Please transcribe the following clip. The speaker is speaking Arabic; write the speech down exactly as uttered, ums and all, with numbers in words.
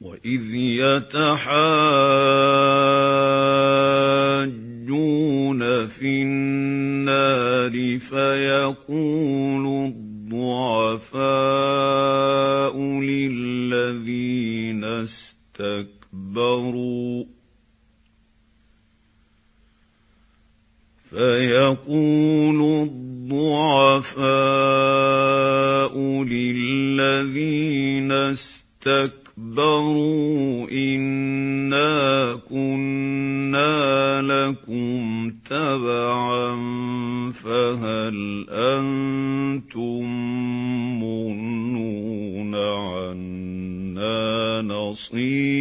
وَإِذْ يَتَحَاجُّونَ فِي النَّارِ فَيَقُولُ الضُّعَفَاءُ لِلَّذِينَ اسْتَكْبَرُوا فيقول الضعفاء للذين اسْتَكْبَرُوا إِنَّا كُنَّا لَكُمْ تَبَعًا فَهَلْ أَنتُم مُّغْنُونَ عَنَّا نَصِيبًا